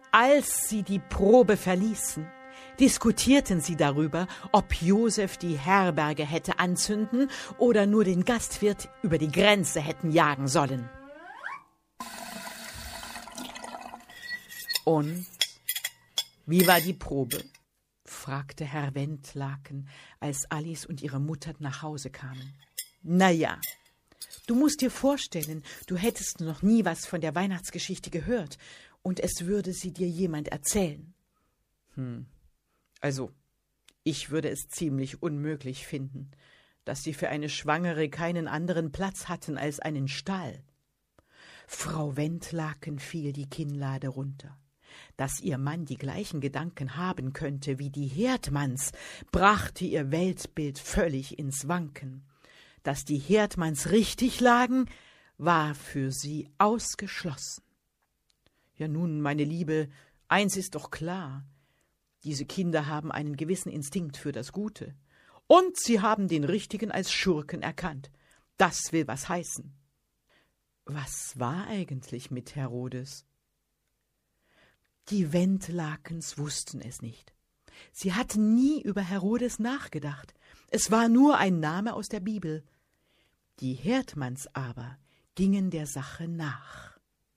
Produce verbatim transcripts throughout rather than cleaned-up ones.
Als sie die Probe verließen, diskutierten sie darüber, ob Josef die Herberge hätte anzünden oder nur den Gastwirt über die Grenze hätten jagen sollen. Und wie war die Probe? Fragte Herr Wendlaken, als Alice und ihre Mutter nach Hause kamen. Na ja, du musst dir vorstellen, du hättest noch nie was von der Weihnachtsgeschichte gehört und es würde sie dir jemand erzählen. Hm, also, ich würde es ziemlich unmöglich finden, dass sie für eine Schwangere keinen anderen Platz hatten als einen Stall. Frau Wendlaken fiel die Kinnlade runter. Dass ihr Mann die gleichen Gedanken haben könnte wie die Herdmanns, brachte ihr Weltbild völlig ins Wanken. Dass die Herdmanns richtig lagen, war für sie ausgeschlossen. Ja nun, meine Liebe, eins ist doch klar, diese Kinder haben einen gewissen Instinkt für das Gute. Und sie haben den Richtigen als Schurken erkannt. Das will was heißen. Was war eigentlich mit Herodes? Die Wendlakens wussten es nicht. Sie hatten nie über Herodes nachgedacht. Es war nur ein Name aus der Bibel. Die Herdmanns aber gingen der Sache nach.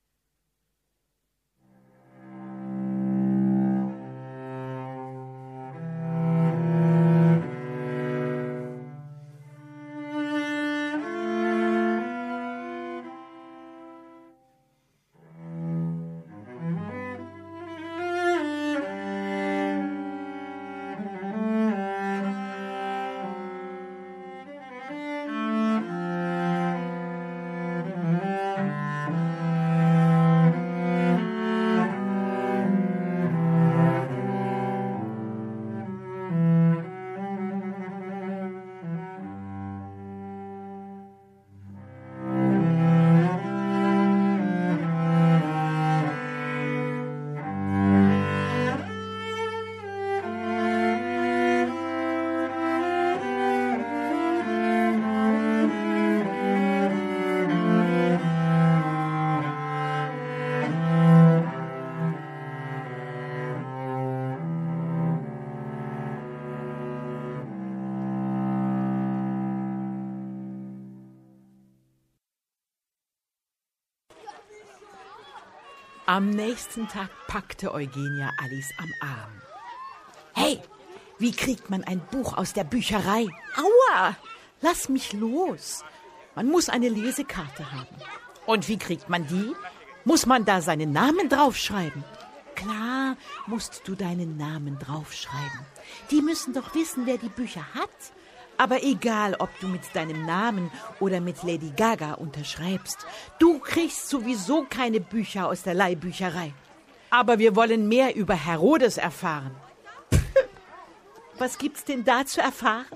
Am nächsten Tag packte Eugenia Alice am Arm. »Hey, wie kriegt man ein Buch aus der Bücherei? Aua, lass mich los. Man muss eine Lesekarte haben. Und wie kriegt man die? Muss man da seinen Namen draufschreiben?« »Klar musst du deinen Namen draufschreiben. Die müssen doch wissen, wer die Bücher hat. Aber egal, ob du mit deinem Namen oder mit Lady Gaga unterschreibst, du kriegst sowieso keine Bücher aus der Leihbücherei. Aber wir wollen mehr über Herodes erfahren.« Was gibt's denn da zu erfahren?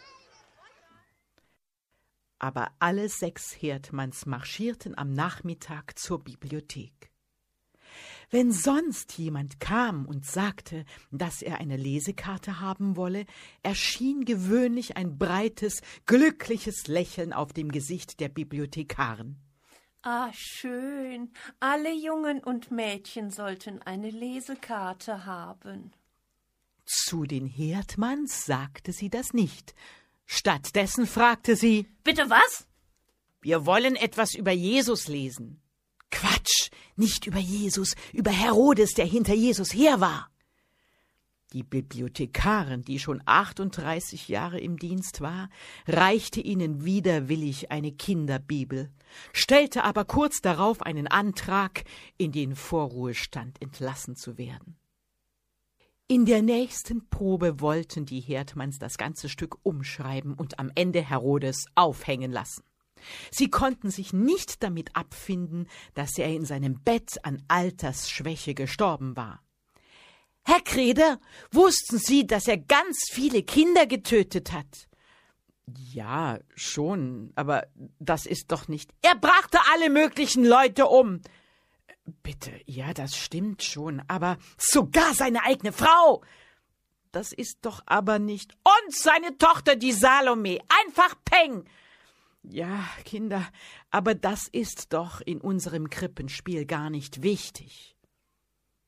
Aber alle sechs Herdmanns marschierten am Nachmittag zur Bibliothek. Wenn sonst jemand kam und sagte, dass er eine Lesekarte haben wolle, erschien gewöhnlich ein breites, glückliches Lächeln auf dem Gesicht der Bibliothekarin. Ah, schön. Alle Jungen und Mädchen sollten eine Lesekarte haben. Zu den Herdmanns sagte sie das nicht. Stattdessen fragte sie: Bitte was? Wir wollen etwas über Jesus lesen. Quatsch, nicht über Jesus, über Herodes, der hinter Jesus her war. Die Bibliothekarin, die schon achtunddreißig Jahre im Dienst war, reichte ihnen widerwillig eine Kinderbibel, stellte aber kurz darauf einen Antrag, in den Vorruhestand entlassen zu werden. In der nächsten Probe wollten die Herdmanns das ganze Stück umschreiben und am Ende Herodes aufhängen lassen. Sie konnten sich nicht damit abfinden, dass er in seinem Bett an Altersschwäche gestorben war. »Herr Kreder, wussten Sie, dass er ganz viele Kinder getötet hat?« »Ja, schon, aber das ist doch nicht...« »Er brachte alle möglichen Leute um.« »Bitte, ja, das stimmt schon, aber sogar seine eigene Frau!« »Das ist doch aber nicht...« »Und seine Tochter, die Salome, einfach Peng!« »Ja, Kinder, aber das ist doch in unserem Krippenspiel gar nicht wichtig.«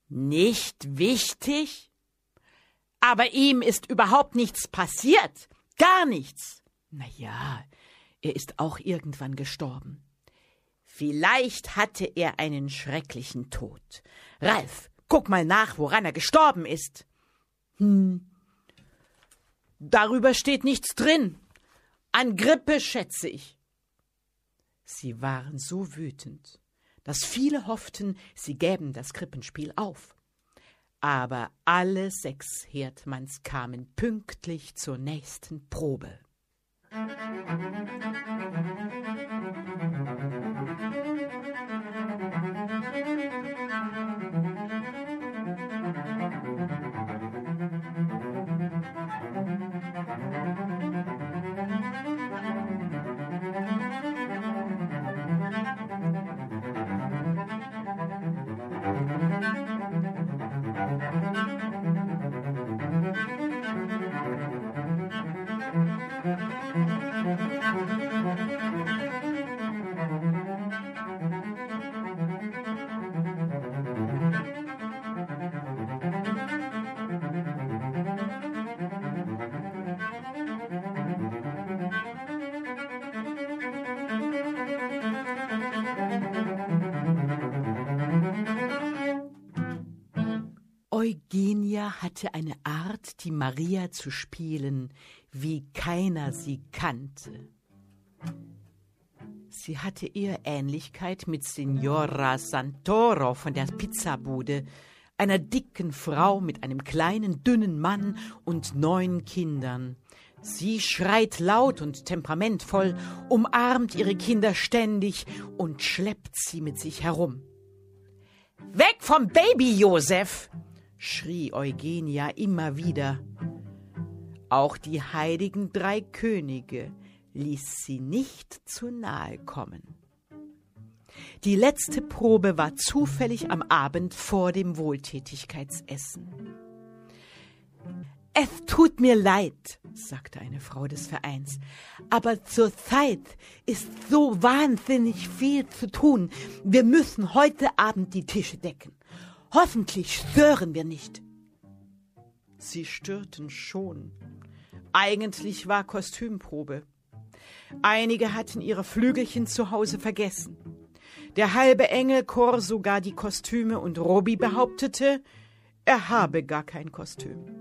Nicht wichtig? Aber ihm ist überhaupt nichts passiert. Gar nichts. Na ja, er ist auch irgendwann gestorben. Vielleicht hatte er einen schrecklichen Tod. Ralf, guck mal nach, woran er gestorben ist. Hm, darüber steht nichts drin. An Grippe, schätze ich. Sie waren so wütend, dass viele hofften, sie gäben das Krippenspiel auf. Aber alle sechs Herdmanns kamen pünktlich zur nächsten Probe. Eugenia hatte eine Art, die Maria zu spielen, wie keiner sie kannte. Sie hatte eher Ähnlichkeit mit Signora Santoro von der Pizzabude, einer dicken Frau mit einem kleinen, dünnen Mann und neun Kindern. Sie schreit laut und temperamentvoll, umarmt ihre Kinder ständig und schleppt sie mit sich herum. »Weg vom Baby, Josef!« schrie Eugenia immer wieder. Auch die heiligen drei Könige ließ sie nicht zu nahe kommen. Die letzte Probe war zufällig am Abend vor dem Wohltätigkeitsessen. »Es tut mir leid«, sagte eine Frau des Vereins, »aber zurzeit ist so wahnsinnig viel zu tun. Wir müssen heute Abend die Tische decken. Hoffentlich stören wir nicht.« Sie störten schon. Eigentlich war Kostümprobe. Einige hatten ihre Flügelchen zu Hause vergessen. Der halbe Engelchor sogar die Kostüme und Robby behauptete, er habe gar kein Kostüm.